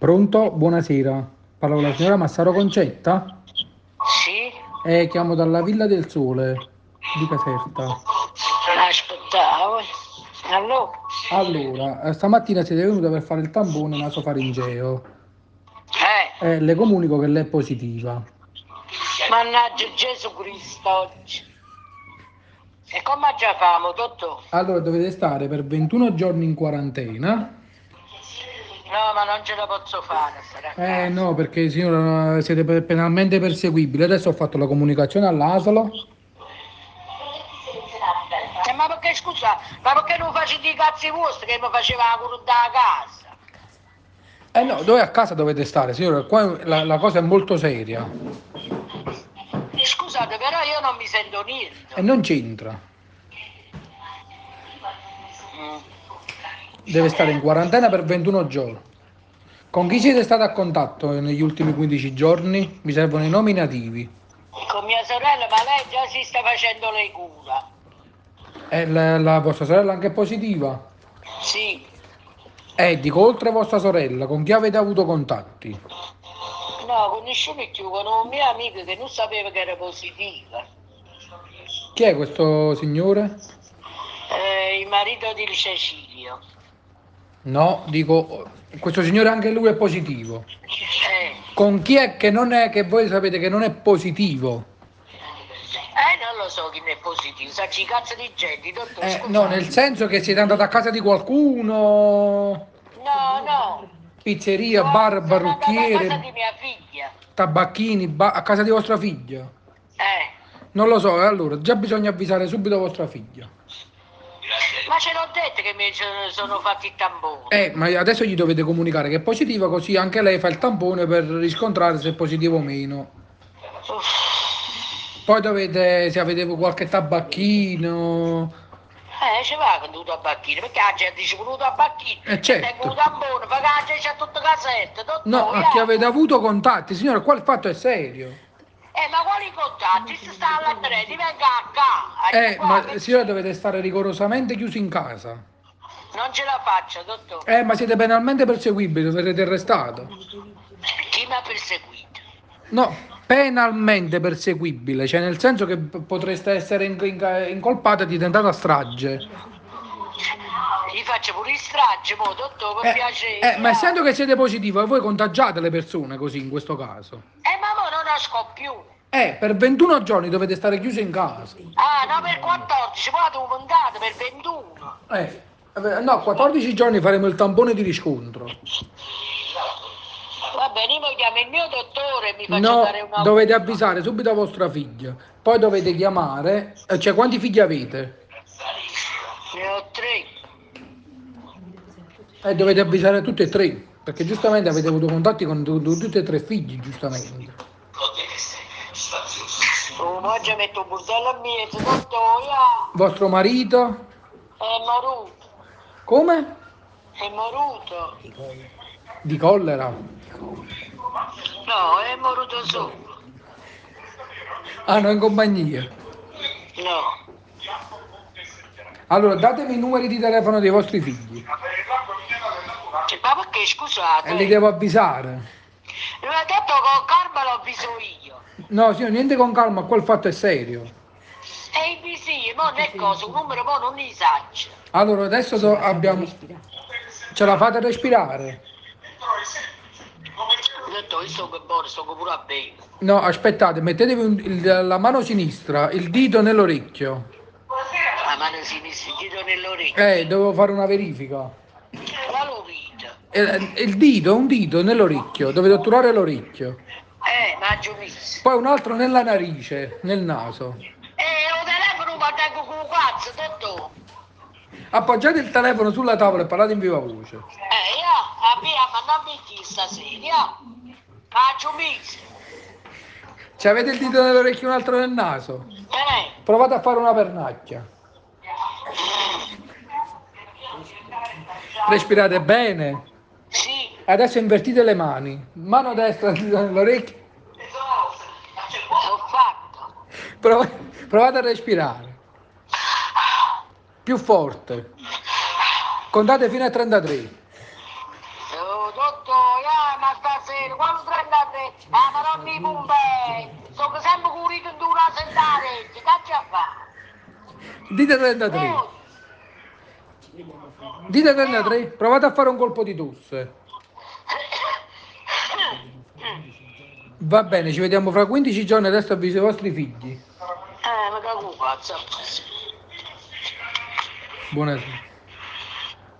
Pronto? Buonasera. Parlo con la signora Massaro Concetta? Sì? Chiamo dalla Villa del Sole di Caserta. Aspettavo. Allora? Allora, stamattina siete venuti per fare il tampone nasofaringeo. Eh, Le comunico che lei è positiva. mannaggia Gesù Cristo oggi. E come già famo, dottore? Allora, dovete stare per 21 giorni in quarantena. No, ma non ce la posso fare, stare a casa. No, perché signora siete penalmente perseguibili. Adesso ho fatto la comunicazione all'ASL. Ma perché scusa, ma perché non facete i cazzi vostri che mi faceva la cura da casa? No, dove a casa dovete stare, signora? Qua la cosa è molto seria. Scusate, però io non mi sento E niente. non c'entra. Mm. Deve stare in quarantena per 21 giorni. Con chi siete stati a contatto negli ultimi 15 giorni? Mi servono i nominativi. Con mia sorella, ma lei già si sta facendo le cura. E la vostra sorella anche è positiva? Sì. Dico, oltre a vostra sorella, con chi avete avuto contatti? No, con nessuno più, con un mio amico che non sapeva che era positiva. Chi è questo signore? Il marito di Cecilio. No, dico, questo signore anche lui è positivo. Eh, Con chi è che non è che voi sapete che non è positivo? non lo so chi ne è positivo, sa ci cazzo di gente, dottore, No, nel scusate. senso che siete andati a casa di qualcuno, No, no, pizzeria, bar, sono andata a casa parrucchiere, di mia figlia. tabacchini, a casa di vostra figlia. Eh, Non lo so, allora già bisogna avvisare subito vostra figlia. ma ce l'ho detto che mi sono fatti il tampone. Ma adesso gli dovete comunicare che è positiva, così anche lei fa il tampone per riscontrare se è positivo o meno. Uff. Poi dovete, se avete qualche tabacchino, Ci va con tutto a bacchino, perché la gente dice venuto a bacchino, e tengo un certo. tampone, fa che la gente c'ha tutte casette, No, dottore, a chi avete avuto contatti, signora, qua il fatto è serio. ma quali contatti? Se sta alla 3, venga a qua, qua, Ma che signora c'è? dovete stare rigorosamente chiusi in casa. Non ce la faccio, dottore. Ma siete penalmente perseguibili, verrete arrestato. Chi mi ha perseguito? No, penalmente perseguibile, cioè nel senso che potreste essere incolpata di tentata strage. Gli faccio pure il strage, mo, dottore, per piacere. Ma essendo che siete positivo, voi contagiate le persone così in questo caso. Ma mo non esco più. Per 21 giorni dovete stare chiusi in casa. Ah, no, per 14, poi la devo puntare per 21. No, 14 giorni faremo il tampone di riscontro. Va bene, io mi chiamo il mio dottore e mi faccio dare No, una dovete cura. avvisare subito a vostra figlia. Poi dovete chiamare. Cioè, quanti figli avete? Ne ho 3. Dovete avvisare tutti e tre. Perché giustamente avete avuto contatti con tutti e tre figli, giustamente. Oggi metto un burdello a mezzo, dottore. Vostro marito? È moruto. Come? È moruto. Di collera. No, è moruto solo. Ah, no, in compagnia. No. Allora, datemi i numeri di telefono dei vostri figli. Ma perché, E li scusate? devo avvisare. Non ha detto che con calma lo avviso io. No, signor, niente con calma, qua il fatto è serio. E il sì, ma non è cosa, un numero ma non li saccio. Allora, adesso abbiamo... Ce la fate respirare? Ho detto, io sto che buono, sto che pure a bere. No, aspettate, mettetevi la mano sinistra, il dito nell'orecchio. La mano sinistra, giro nell'orecchio. Devo fare una verifica. Ma lo vedo. Il dito, un dito nell'orecchio, dovete otturare l'orecchio. Mangio messo. Poi un altro nella narice, nel naso. Ho telefono ma tengo con cazzo, dottore. Appoggiate il telefono sulla tavola e parlate in viva voce. Ma non mi chi stasera, mangio messo. Cioè, avete il dito nell'orecchio e un altro nel naso? Provate a fare una pernacchia. Respirate bene. Sì. Adesso invertite le mani. Mano destra, il dito nell'orecchio. L'ho fatto. Provate a respirare. Più forte. Contate fino a 33. Dottore, i pompetti, sono sempre curito in una sentare, che cazzo a fare? Dite 33. Dite 33, provate a fare un colpo di tosse. Va bene, ci vediamo fra 15 giorni, adesso avviso i vostri figli. Ma che cazzo? Buonasera.